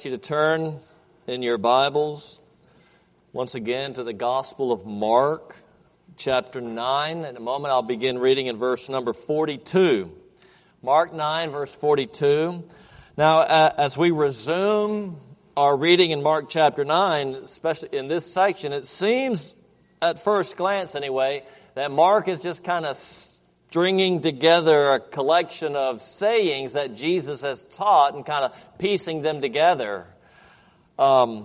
ask you to turn in your Bibles once again to the Gospel of Mark, chapter 9. In a moment, I'll begin reading in verse number 42. Mark 9, verse 42. Now, as we resume our reading in Mark chapter 9, especially in this section, it seems, at first glance anyway, that Mark is just kind of stringing together a collection of sayings that Jesus has taught and kind of piecing them together. And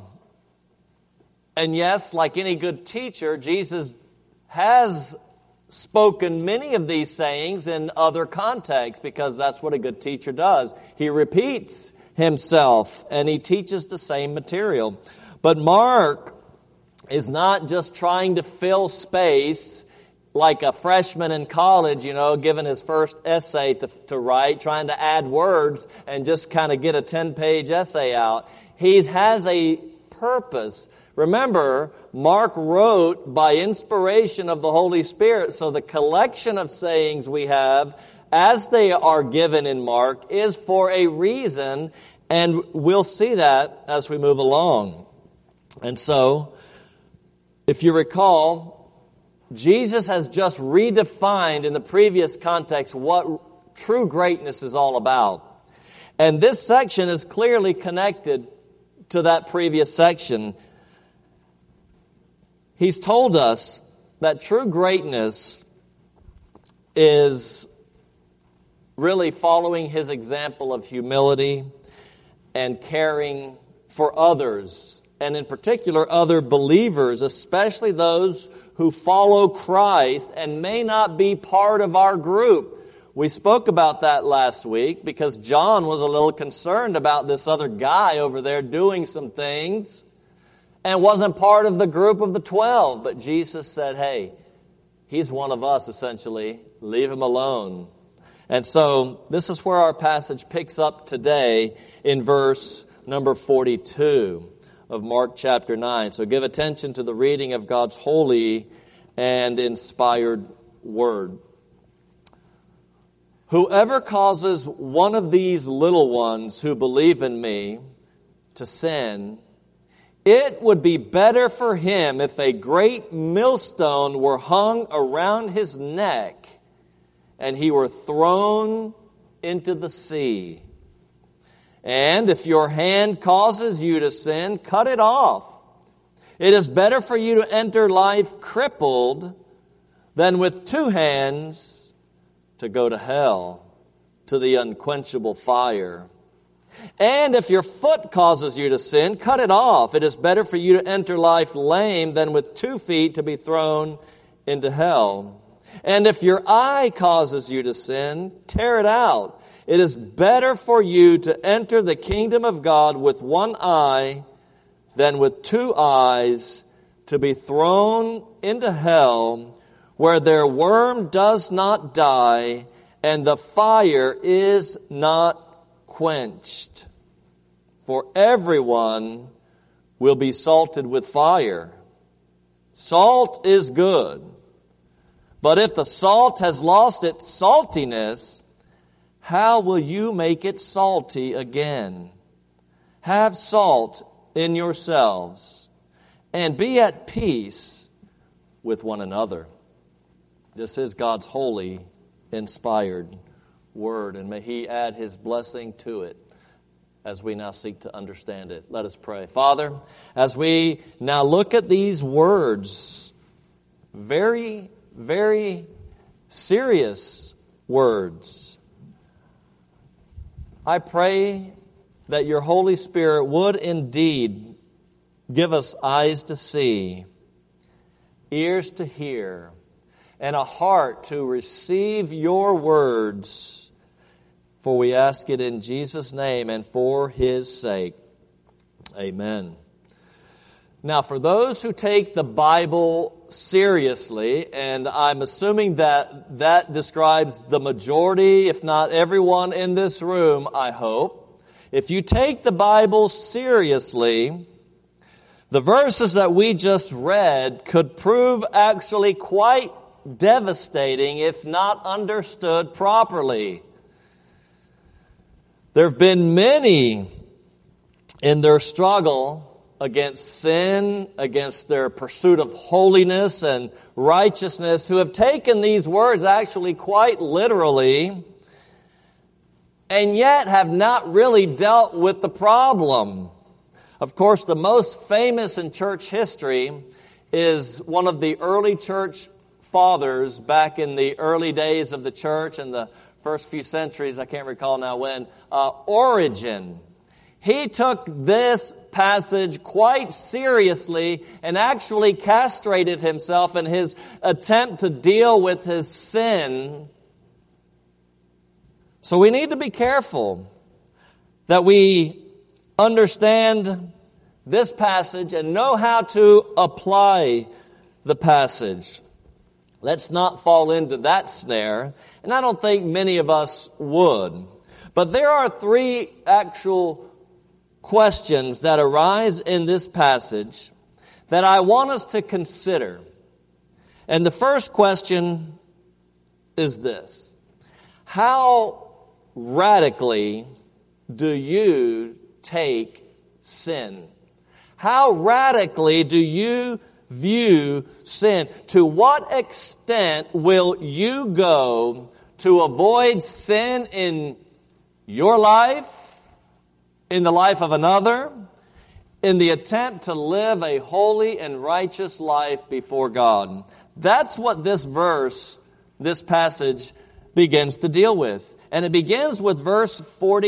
yes, like any good teacher, Jesus has spoken many of these sayings in other contexts because that's what a good teacher does. He repeats himself and he teaches the same material. But Mark is not just trying to fill space like a freshman in college, given his first essay to write, trying to add words and just kind of get a 10-page essay out. He has a purpose. Remember, Mark wrote by inspiration of the Holy Spirit, so the collection of sayings we have, as they are given in Mark, is for a reason, and we'll see that as we move along. And so, if you recall, Jesus has just redefined in the previous context what true greatness is all about. And this section is clearly connected to that previous section. He's told us that true greatness is really following his example of humility and caring for others, and in particular other believers, especially those who follow Christ and may not be part of our group. We spoke about that last week because John was a little concerned about this other guy over there doing some things and wasn't part of the group of the 12. But Jesus said, hey, he's one of us essentially. Leave him alone. And so this is where our passage picks up today in verse number 42. Of Mark chapter 9. So give attention to the reading of God's holy and inspired word. Whoever causes one of these little ones who believe in me to sin, it would be better for him if a great millstone were hung around his neck and he were thrown into the sea. And if your hand causes you to sin, cut it off. It is better for you to enter life crippled than with two hands to go to hell, to the unquenchable fire. And if your foot causes you to sin, cut it off. It is better for you to enter life lame than with 2 feet to be thrown into hell. And if your eye causes you to sin, tear it out. It is better for you to enter the kingdom of God with one eye than with 2 eyes to be thrown into hell, where their worm does not die and the fire is not quenched. For everyone will be salted with fire. Salt is good, but if the salt has lost its saltiness, how will you make it salty again? Have salt in yourselves and be at peace with one another. This is God's holy, inspired word, and may He add His blessing to it as we now seek to understand it. Let us pray. Father, as we now look at these words, very, very serious words, I pray that your Holy Spirit would indeed give us eyes to see, ears to hear, and a heart to receive your words. For we ask it in Jesus' name and for His sake. Amen. Now, for those who take the Bible seriously, and I'm assuming that describes the majority, if not everyone in this room, I hope. If you take the Bible seriously, the verses that we just read could prove actually quite devastating if not understood properly. There have been many in their struggle against sin, against their pursuit of holiness and righteousness, who have taken these words actually quite literally, and yet have not really dealt with the problem. Of course, the most famous in church history is one of the early church fathers back in the early days of the church in the first few centuries, I can't recall now when, Origen. He took this passage quite seriously and actually castrated himself in his attempt to deal with his sin. So we need to be careful that we understand this passage and know how to apply the passage. Let's not fall into that snare, and I don't think many of us would. But there are three actual questions that arise in this passage that I want us to consider. And the first question is this: how radically do you take sin? How radically do you view sin? To what extent will you go to avoid sin in your life, in the life of another, in the attempt to live a holy and righteous life before God? That's what this verse, this passage, begins to deal with. And it begins with verse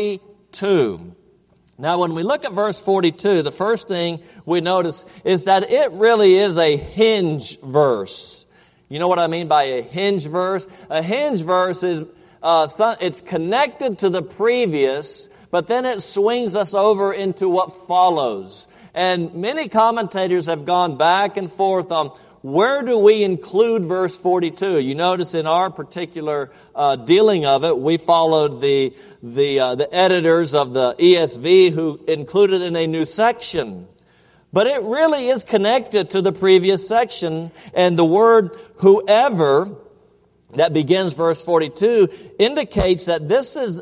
42. Now, when we look at verse 42, the first thing we notice is that it really is a hinge verse. You know what I mean by a hinge verse? A hinge verse is it's connected to the previous, but then it swings us over into what follows. And many commentators have gone back and forth on where do we include verse 42. You notice in our particular dealing of it, we followed the editors of the ESV who included in a new section. But it really is connected to the previous section, and the word whoever that begins verse 42 indicates that this is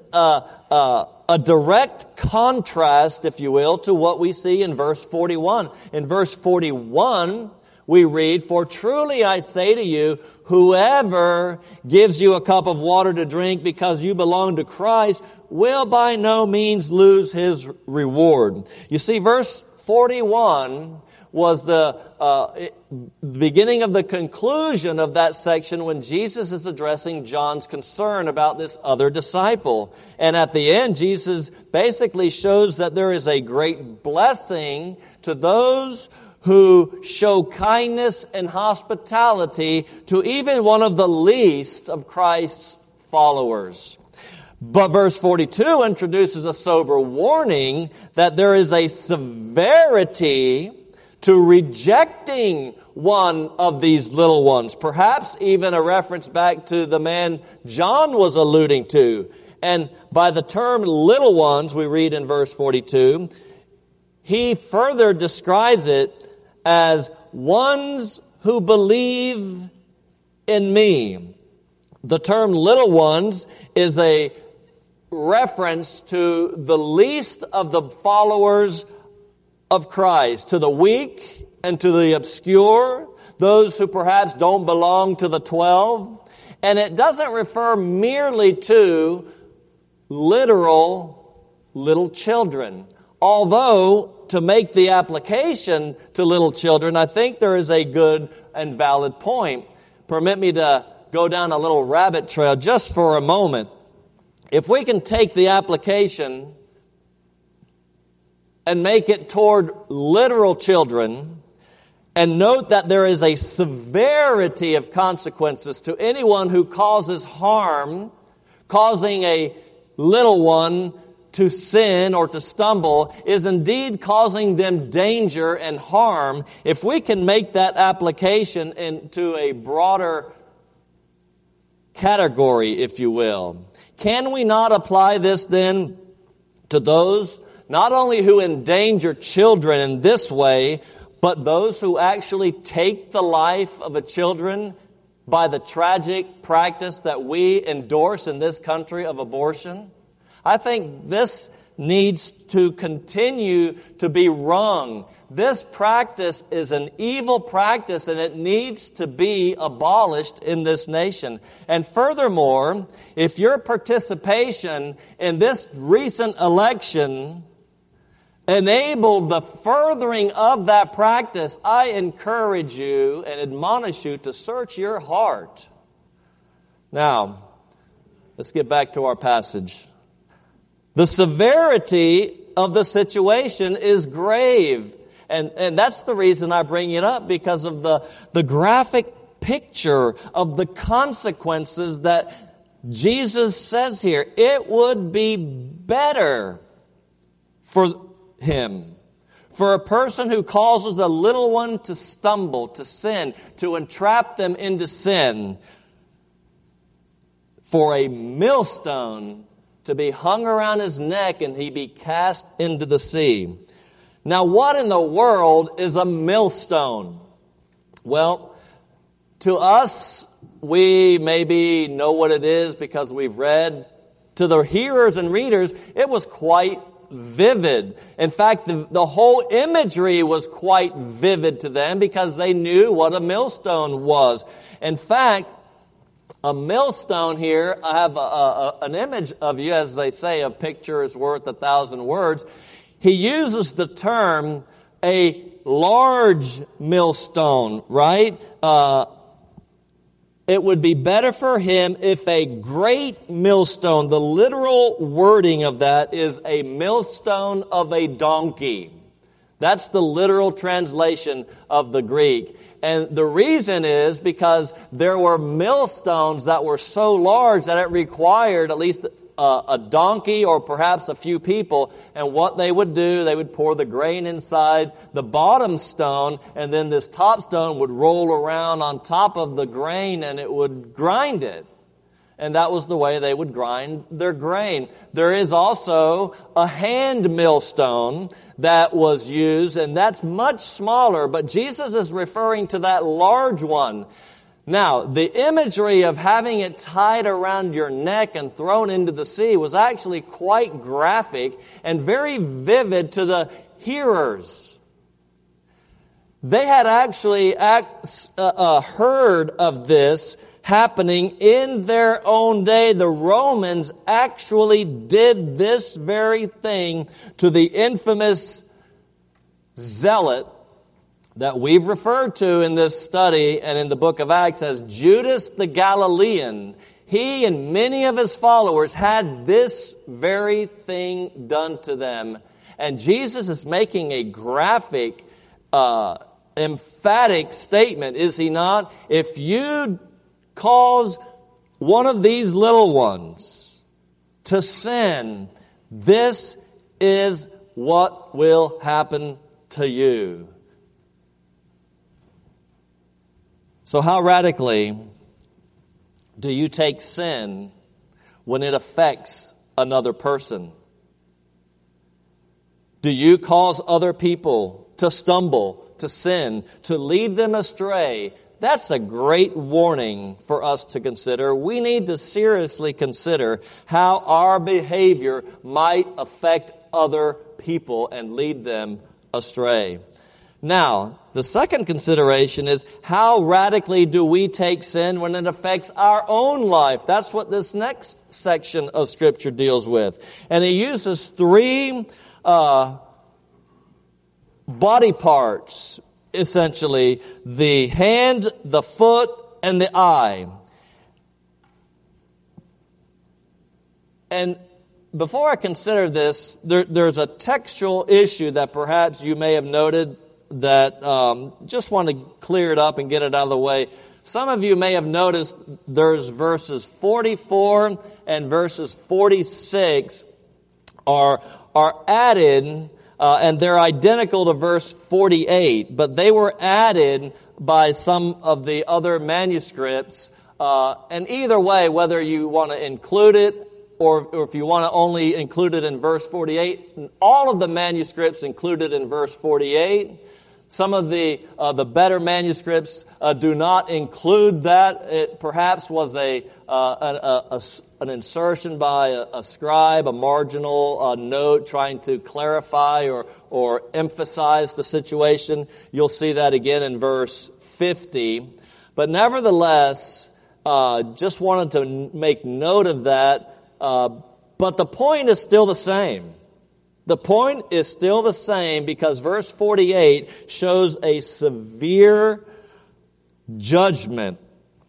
a direct contrast, if you will, to what we see in verse 41. In verse 41, we read, "For truly I say to you, whoever gives you a cup of water to drink because you belong to Christ will by no means lose his reward." You see, verse 41 was the beginning of the conclusion of that section when Jesus is addressing John's concern about this other disciple. And at the end, Jesus basically shows that there is a great blessing to those who show kindness and hospitality to even one of the least of Christ's followers. But verse 42 introduces a sober warning that there is a severity to rejecting one of these little ones. Perhaps even a reference back to the man John was alluding to. And by the term little ones, we read in verse 42, he further describes it as ones who believe in me. The term little ones is a reference to the least of the followers of Christ, to the weak and to the obscure, those who perhaps don't belong to the 12. And it doesn't refer merely to literal little children. Although, to make the application to little children, I think there is a good and valid point. Permit me to go down a little rabbit trail just for a moment. If we can take the application and make it toward literal children, and note that there is a severity of consequences to anyone who causes harm, causing a little one to sin or to stumble, is indeed causing them danger and harm. If we can make that application into a broader category, if you will, can we not apply this then to those not only who endanger children in this way, but those who actually take the life of a children by the tragic practice that we endorse in this country of abortion? I think this needs to continue to be wrung. This practice is an evil practice, and it needs to be abolished in this nation. And furthermore, if your participation in this recent election enabled the furthering of that practice, I encourage you and admonish you to search your heart. Now, let's get back to our passage. The severity of the situation is grave. And that's the reason I bring it up, because of the graphic picture of the consequences that Jesus says here. It would be better for him, for a person who causes a little one to stumble, to sin, to entrap them into sin, for a millstone to be hung around his neck and he be cast into the sea. Now, what in the world is a millstone? Well, to us, we maybe know what it is because we've read. To the hearers and readers, it was quite vivid. In fact, the whole imagery was quite vivid to them because they knew what a millstone was. In fact, a millstone here, I have an image of you, as they say, a picture is worth 1,000 words. He uses the term a large millstone, right? It would be better for him if a great millstone, the literal wording of that is a millstone of a donkey. That's the literal translation of the Greek. And the reason is because there were millstones that were so large that it required at least a donkey or perhaps a few people. And what they would do, they would pour the grain inside the bottom stone, and then this top stone would roll around on top of the grain and it would grind it. And that was the way they would grind their grain. There is also a hand millstone that was used, and that's much smaller, but Jesus is referring to that large one. Now, the imagery of having it tied around your neck and thrown into the sea was actually quite graphic and very vivid to the hearers. They had actually heard of this happening in their own day. The Romans actually did this very thing to the infamous zealot that we've referred to in this study and in the book of Acts as Judas the Galilean. He and many of his followers had this very thing done to them. And Jesus is making a graphic, emphatic statement, is he not? If you cause one of these little ones to sin, this is what will happen to you. So how radically do you take sin when it affects another person? Do you cause other people to stumble, to sin, to lead them astray? That's a great warning for us to consider. We need to seriously consider how our behavior might affect other people and lead them astray. Now, the second consideration is how radically do we take sin when it affects our own life? That's what this next section of Scripture deals with. And he uses three body parts, essentially: the hand, the foot, and the eye. And before I consider this, there's a textual issue that perhaps you may have noted that just want to clear it up and get it out of the way. Some of you may have noticed there's verses 44 and verses 46 are added, and they're identical to verse 48, but they were added by some of the other manuscripts. And either way, whether you want to include it or if you want to only include it in verse 48, all of the manuscripts included in verse 48. Some of the better manuscripts do not include that. It perhaps was an insertion by a scribe, a marginal note trying to clarify or emphasize the situation. You'll see that again in verse 50. But nevertheless, just wanted to make note of that. But the point is still the same. The point is still the same because verse 48 shows a severe judgment.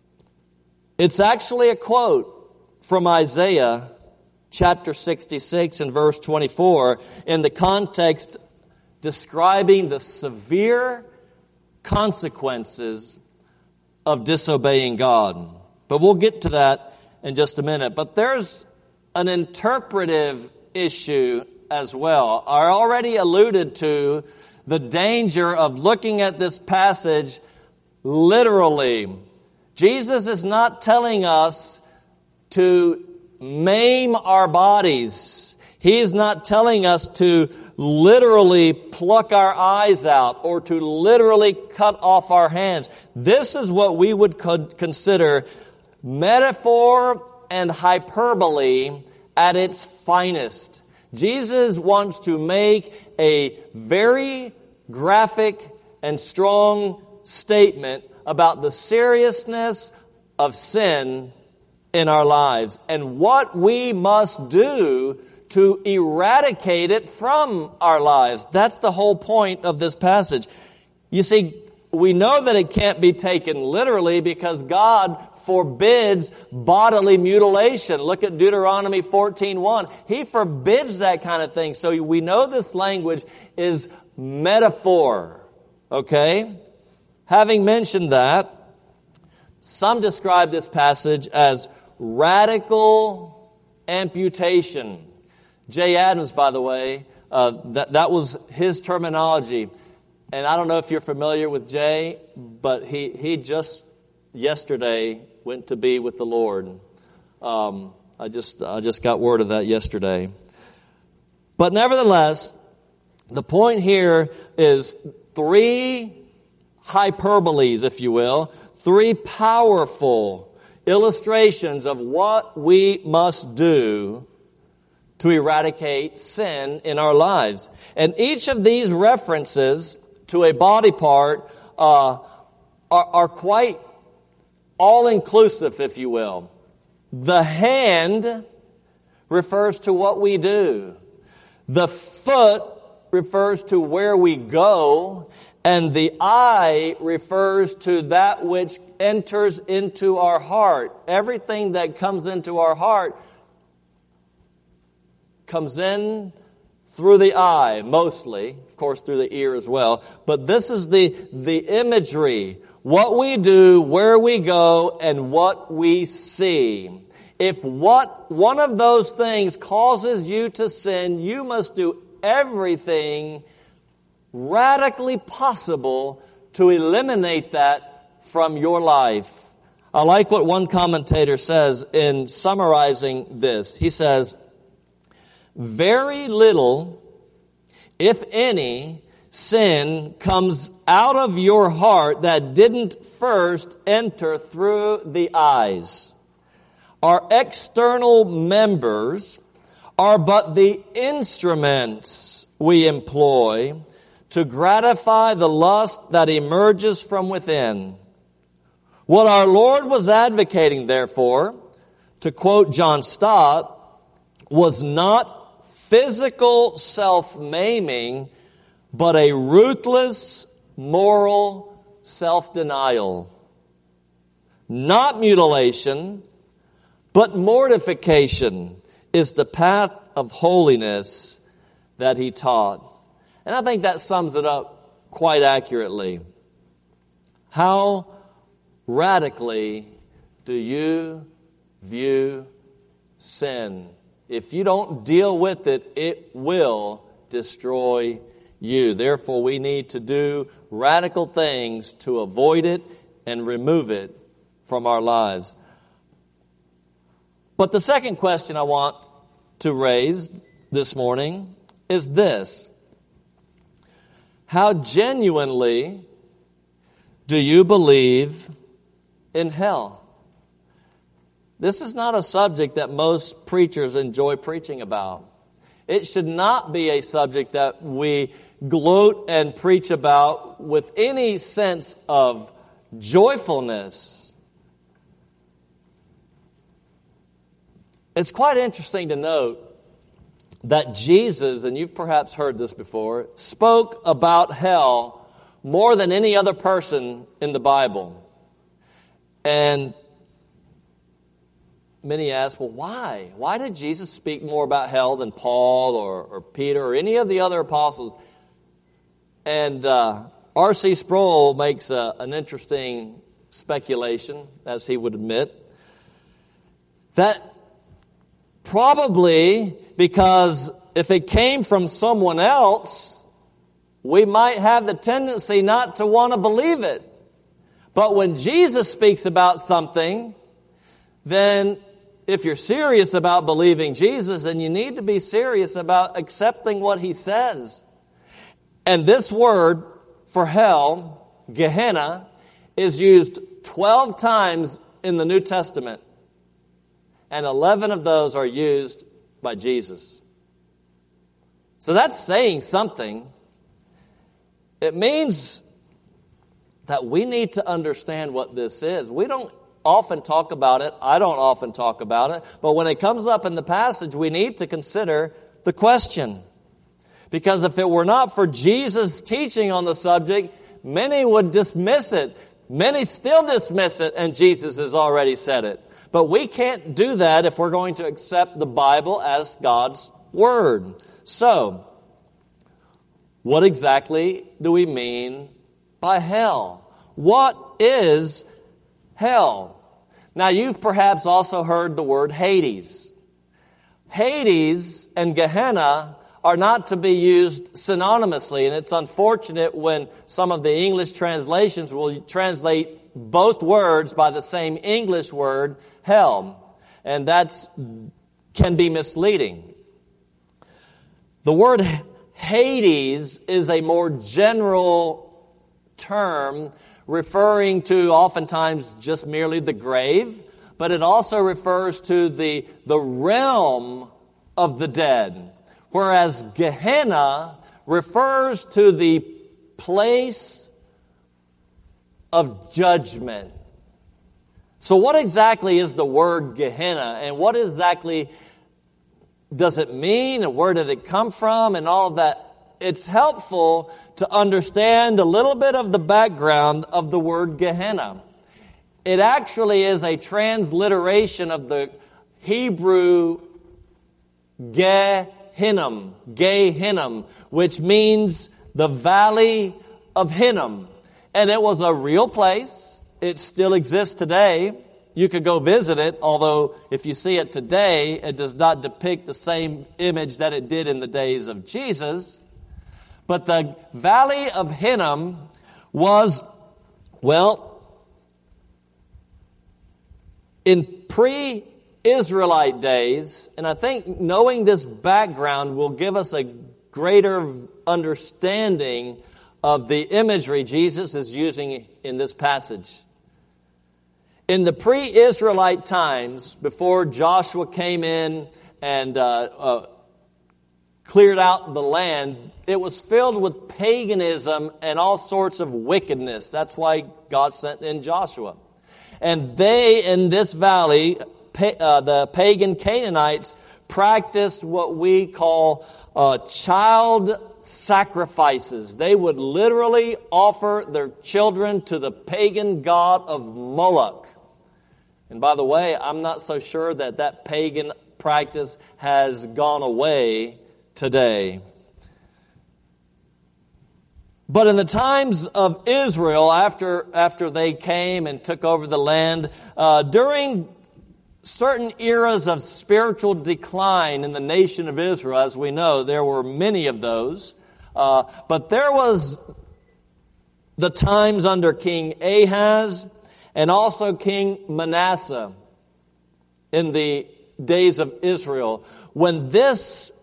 It's actually a quote from Isaiah chapter 66 and verse 24 in the context describing the severe consequences of disobeying God. But we'll get to that in just a minute. But there's an interpretive issue as well. I already alluded to the danger of looking at this passage literally. Jesus is not telling us to maim our bodies. He's not telling us to literally pluck our eyes out or to literally cut off our hands. This is what we would consider metaphor and hyperbole at its finest. Jesus wants to make a very graphic and strong statement about the seriousness of sin in our lives and what we must do to eradicate it from our lives. That's the whole point of this passage. You see, we know that it can't be taken literally because God forbids bodily mutilation. Look at Deuteronomy 14:1. He forbids that kind of thing. So we know this language is metaphor. Okay? Having mentioned that, some describe this passage as radical amputation. Jay Adams, by the way, that was his terminology. And I don't know if you're familiar with Jay, but he just yesterday went to be with the Lord. I just got word of that yesterday. But nevertheless, the point here is three hyperboles, if you will, three powerful illustrations of what we must do to eradicate sin in our lives. And each of these references to a body part are quite all-inclusive, if you will. The hand refers to what we do. The foot refers to where we go. And the eye refers to that which enters into our heart. Everything that comes into our heart comes in through the eye, mostly. Of course, through the ear as well. But this is the imagery. What we do, where we go, and what we see. If one of those things causes you to sin, you must do everything radically possible to eliminate that from your life. I like what one commentator says in summarizing this. He says, very little, if any, sin comes out of your heart that didn't first enter through the eyes. Our external members are but the instruments we employ to gratify the lust that emerges from within. What our Lord was advocating, therefore, to quote John Stott, was not physical self-maiming, but a ruthless moral self-denial. Not mutilation, but mortification is the path of holiness that he taught. And I think that sums it up quite accurately. How radically do you view sin? If you don't deal with it, it will destroy you. Therefore, we need to do radical things to avoid it and remove it from our lives. But the second question I want to raise this morning is this. How genuinely do you believe in hell? This is not a subject that most preachers enjoy preaching about. It should not be a subject that we gloat and preach about with any sense of joyfulness. It's quite interesting to note that Jesus, and you've perhaps heard this before, spoke about hell more than any other person in the Bible. And many ask, well, why? Why did Jesus speak more about hell than Paul or Peter or any of the other apostles? And R.C. Sproul makes an interesting speculation, as he would admit, that probably because if it came from someone else, we might have the tendency not to want to believe it. But when Jesus speaks about something, then if you're serious about believing Jesus, then you need to be serious about accepting what he says. And this word for hell, Gehenna, is used 12 times in the New Testament. And 11 of those are used by Jesus. So that's saying something. It means that we need to understand what this is. We don't often talk about it. I don't often talk about it. But when it comes up in the passage, we need to consider the question. Because if it were not for Jesus' teaching on the subject, many would dismiss it. Many still dismiss it, and Jesus has already said it. But we can't do that if we're going to accept the Bible as God's Word. So, what exactly do we mean by hell? What is hell? Now, you've perhaps also heard the word Hades. Hades and Gehenna are not to be used synonymously, and it's unfortunate when some of the English translations will translate both words by the same English word, hell, and that can be misleading. The word Hades is a more general term referring to oftentimes just merely the grave, but it also refers to the realm of the dead, whereas Gehenna refers to the place of judgment. So what exactly is the word Gehenna, and what exactly does it mean, and where did it come from, and all of that? It's helpful to understand a little bit of the background of the word Gehenna. It actually is a transliteration of the Hebrew Gehinnom, which means the Valley of Hinnom. And it was a real place. It still exists today. You could go visit it, although if you see it today, it does not depict the same image that it did in the days of Jesus. But the Valley of Hinnom was, in pre-Israelite days, and I think knowing this background will give us a greater understanding of the imagery Jesus is using in this passage. In the pre-Israelite times, before Joshua came in and cleared out the land, it was filled with paganism and all sorts of wickedness. That's why God sent in Joshua. And they, in this valley, the pagan Canaanites, practiced what we call child sacrifices. They would literally offer their children to the pagan god of Moloch. And by the way, I'm not so sure that pagan practice has gone away today. But in the times of Israel, after they came and took over the land, during certain eras of spiritual decline in the nation of Israel, as we know, there were many of those. But there was the times under King Ahaz and also King Manasseh in the days of Israel, when this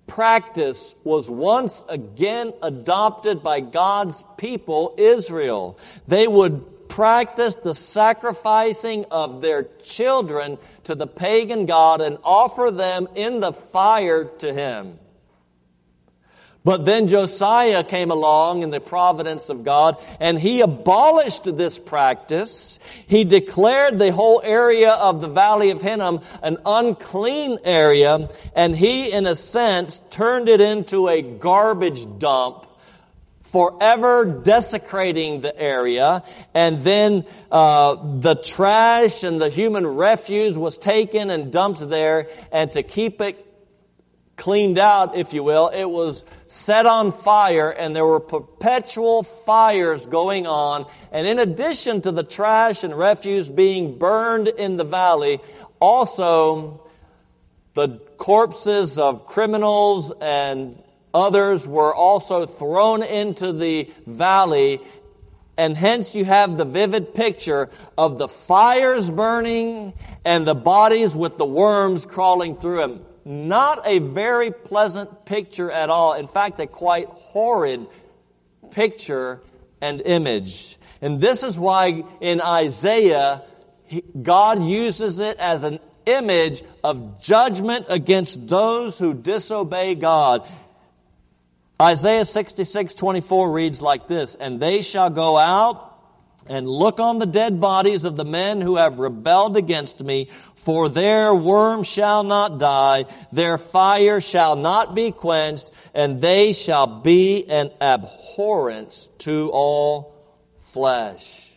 practice was once again adopted by God's people, Israel. They would practice the sacrificing of their children to the pagan god and offer them in the fire to him. But then Josiah came along in the providence of God, and he abolished this practice. He declared the whole area of the Valley of Hinnom an unclean area, and he, in a sense, turned it into a garbage dump, forever desecrating the area. And then the trash and the human refuse was taken and dumped there, and to keep it cleaned out, if you will, it was set on fire, and there were perpetual fires going on. And in addition to the trash and refuse being burned in the valley, also the corpses of criminals and others were also thrown into the valley. And hence you have the vivid picture of the fires burning and the bodies with the worms crawling through them. Not a very pleasant picture at all. In fact, a quite horrid picture and image. And this is why in Isaiah, God uses it as an image of judgment against those who disobey God. Isaiah 66:24 reads like this, "And they shall go out and look on the dead bodies of the men who have rebelled against me, for their worm shall not die, their fire shall not be quenched, and they shall be an abhorrence to all flesh."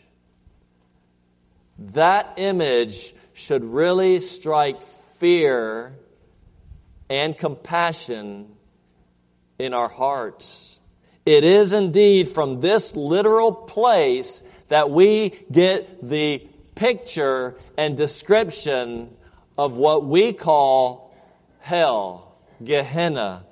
That image should really strike fear and compassion in our hearts. It is indeed from this literal place that we get the picture and description of what we call hell, Gehenna.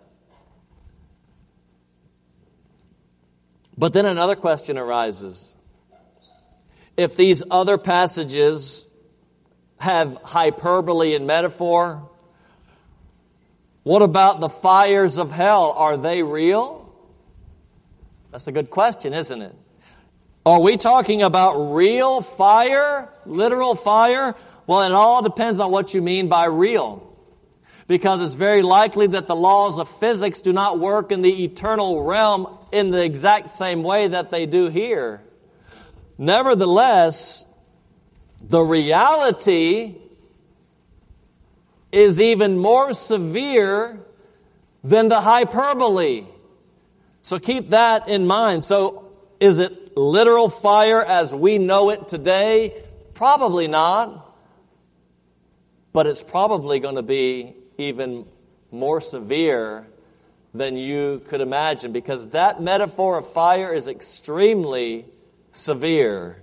But then another question arises. If these other passages have hyperbole and metaphor, what about the fires of hell? Are they real? That's a good question, isn't it? Are we talking about real fire? Literal fire? Well, it all depends on what you mean by real. Because it's very likely that the laws of physics do not work in the eternal realm in the exact same way that they do here. Nevertheless, the reality is even more severe than the hyperbole. So keep that in mind. So is it literal fire as we know it today? Probably not. But it's probably going to be even more severe than you could imagine, because that metaphor of fire is extremely severe.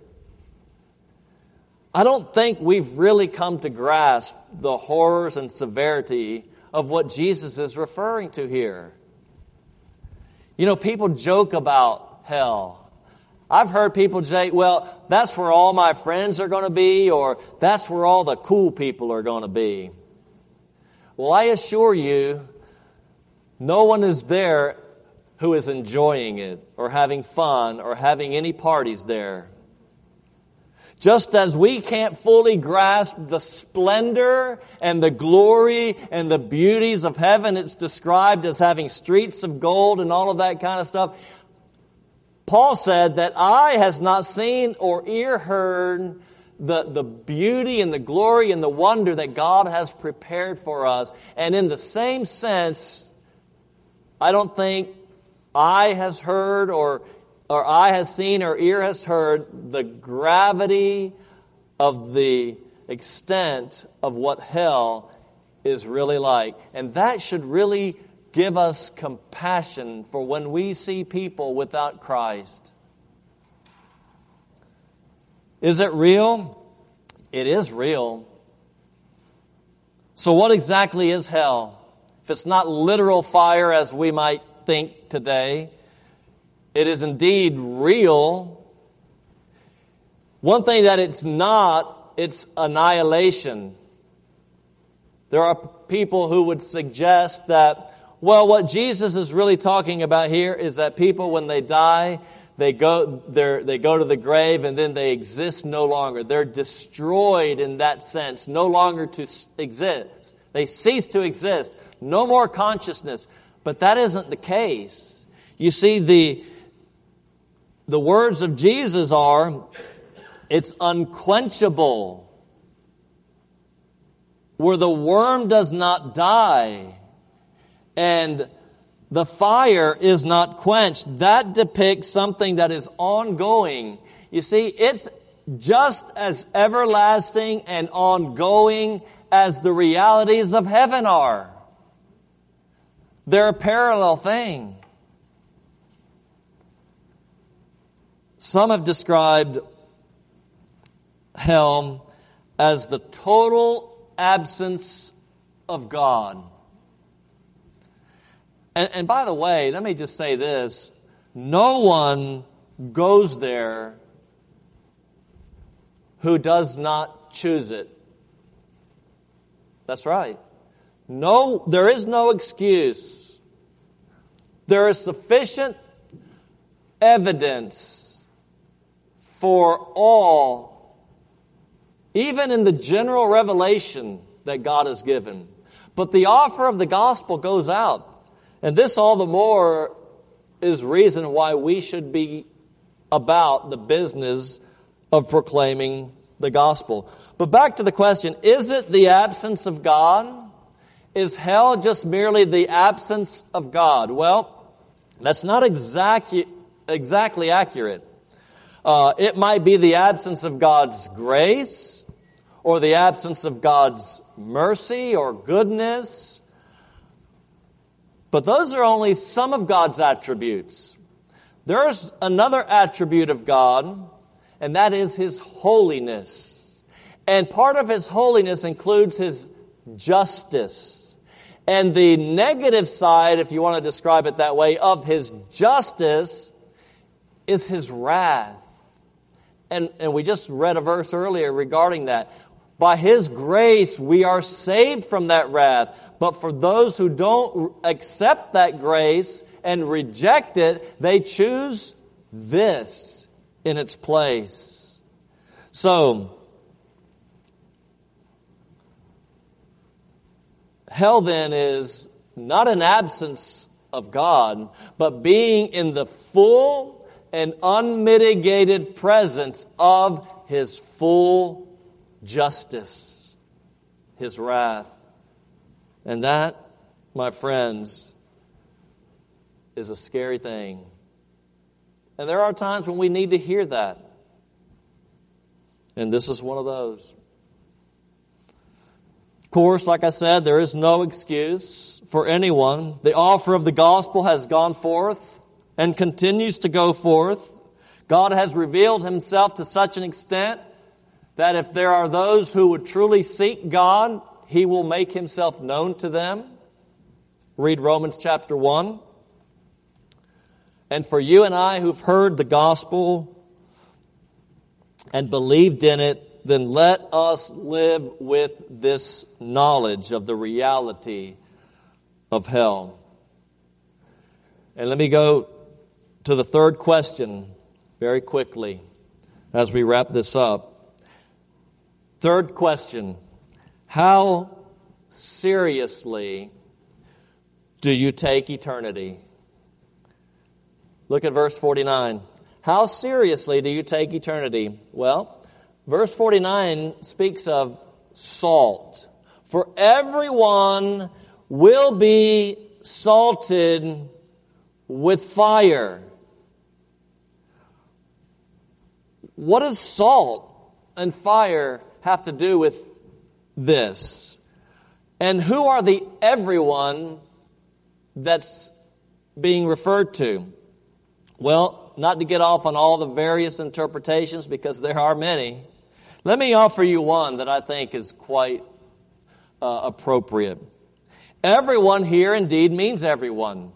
I don't think we've really come to grasp the horrors and severity of what Jesus is referring to here. You know, people joke about hell. I've heard people say, well, that's where all my friends are going to be, or that's where all the cool people are going to be. Well, I assure you, no one is there who is enjoying it, or having fun, or having any parties there. Just as we can't fully grasp the splendor and the glory and the beauties of heaven, it's described as having streets of gold and all of that kind of stuff. Paul said that eye has not seen or ear heard the beauty and the glory and the wonder that God has prepared for us. And in the same sense, I don't think eye has heard or eye has seen or ear has heard the gravity of the extent of what hell is really like. And that should really give us compassion for when we see people without Christ. Is it real? It is real. So what exactly is hell? If it's not literal fire as we might think today, it is indeed real. One thing that it's not, it's annihilation. There are people who would suggest that, Well, what Jesus is really talking about here is that people, when they die, they go to the grave and then they exist no longer. They're destroyed in that sense, no longer to exist. They cease to exist. No more consciousness. But that isn't the case. You see, the words of Jesus are, it's unquenchable. Where the worm does not die and the fire is not quenched. That depicts something that is ongoing. You see, it's just as everlasting and ongoing as the realities of heaven are. They're a parallel thing. Some have described hell as the total absence of God. And by the way, let me just say this. No one goes there who does not choose it. That's right. No, there is no excuse. There is sufficient evidence for all, even in the general revelation that God has given. But the offer of the gospel goes out. And this all the more is reason why we should be about the business of proclaiming the gospel. But back to the question, is it the absence of God? Is hell just merely the absence of God? Well, that's not exactly accurate. It might be the absence of God's grace, or the absence of God's mercy or goodness. But those are only some of God's attributes. There's another attribute of God, and that is His holiness. And part of His holiness includes His justice. And the negative side, if you want to describe it that way, of His justice is His wrath. And we just read a verse earlier regarding that. By His grace, we are saved from that wrath. But for those who don't accept that grace and reject it, they choose this in its place. So, hell then is not an absence of God, but being in the full and unmitigated presence of His full justice, His wrath. And that, my friends, is a scary thing. And there are times when we need to hear that. And this is one of those. Of course, like I said, there is no excuse for anyone. The offer of the gospel has gone forth and continues to go forth. God has revealed Himself to such an extent that if there are those who would truly seek God, He will make Himself known to them. Read Romans chapter 1. And for you and I who've heard the gospel and believed in it, then let us live with this knowledge of the reality of hell. And let me go to the third question very quickly as we wrap this up. Third question, how seriously do you take eternity? Look at verse 49. How seriously do you take eternity? Well, verse 49 speaks of salt. For everyone will be salted with fire. What does salt and fire have to do with this? And who are the everyone that's being referred to? Well, not to get off on all the various interpretations, because there are many. Let me offer you one that I think is quite appropriate. Everyone here indeed means everyone.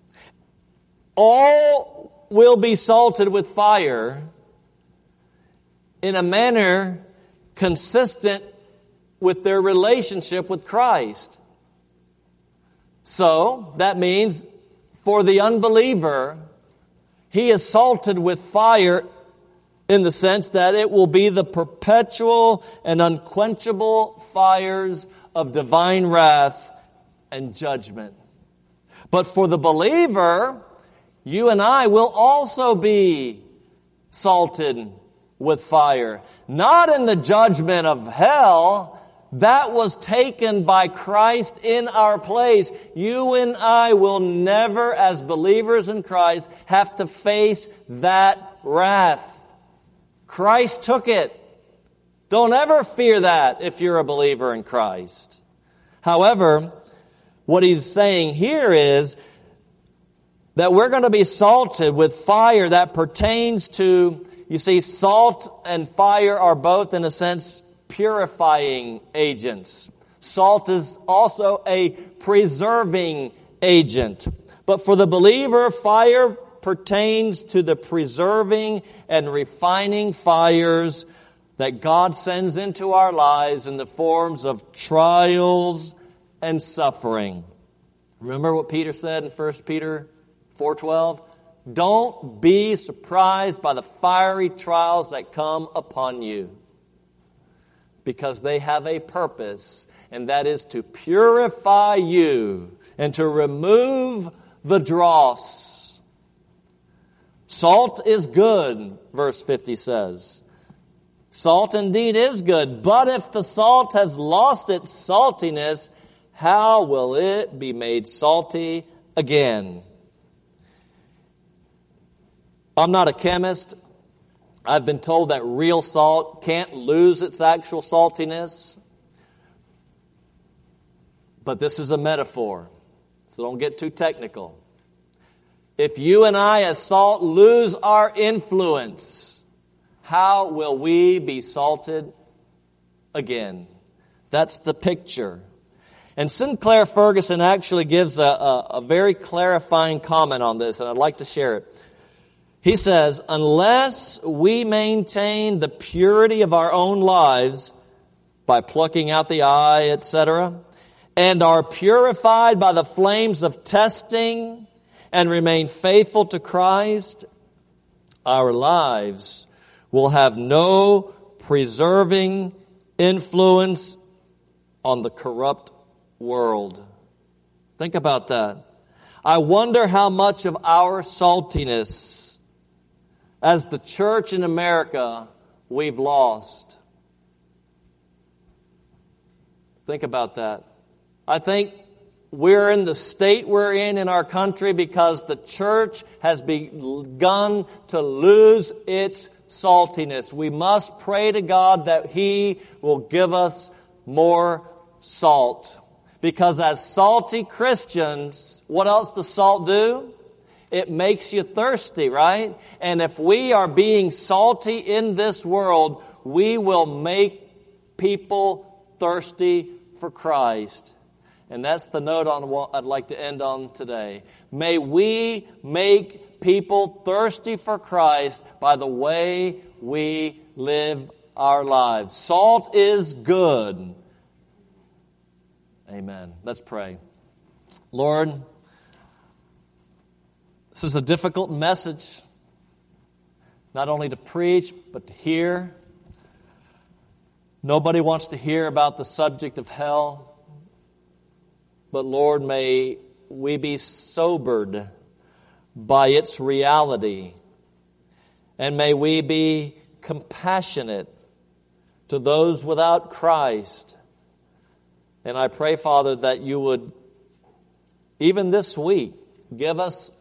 All will be salted with fire in a manner consistent with their relationship with Christ. So, that means for the unbeliever, he is salted with fire in the sense that it will be the perpetual and unquenchable fires of divine wrath and judgment. But for the believer, you and I will also be salted with fire. Not in the judgment of hell. That was taken by Christ in our place. You and I will never, as believers in Christ, have to face that wrath. Christ took it. Don't ever fear that if you're a believer in Christ. However, what he's saying here is that we're going to be salted with fire that pertains to, you see, salt and fire are both, in a sense, purifying agents. Salt is also a preserving agent. But for the believer, fire pertains to the preserving and refining fires that God sends into our lives in the forms of trials and suffering. Remember what Peter said in 1 Peter 4:12? Don't be surprised by the fiery trials that come upon you, because they have a purpose, and that is to purify you and to remove the dross. Salt is good, verse 50 says. Salt indeed is good, but if the salt has lost its saltiness, how will it be made salty again? I'm not a chemist. I've been told that real salt can't lose its actual saltiness. But this is a metaphor, so don't get too technical. If you and I as salt lose our influence, how will we be salted again? That's the picture. And Sinclair Ferguson actually gives a very clarifying comment on this, and I'd like to share it. He says, unless we maintain the purity of our own lives by plucking out the eye, etc., and are purified by the flames of testing and remain faithful to Christ, our lives will have no preserving influence on the corrupt world. Think about that. I wonder how much of our saltiness as the church in America we've lost. Think about that. I think we're in the state we're in our country because the church has begun to lose its saltiness. We must pray to God that He will give us more salt. Because as salty Christians, what else does salt do? It makes you thirsty, right? And if we are being salty in this world, we will make people thirsty for Christ. And that's the note on what I'd like to end on today. May we make people thirsty for Christ by the way we live our lives. Salt is good. Amen. Let's pray. Lord, this is a difficult message, not only to preach, but to hear. Nobody wants to hear about the subject of hell. But Lord, may we be sobered by its reality. And may we be compassionate to those without Christ. And I pray, Father, that you would, even this week, give us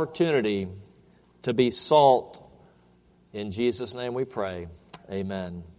opportunity to be salt. In Jesus' name we pray. Amen.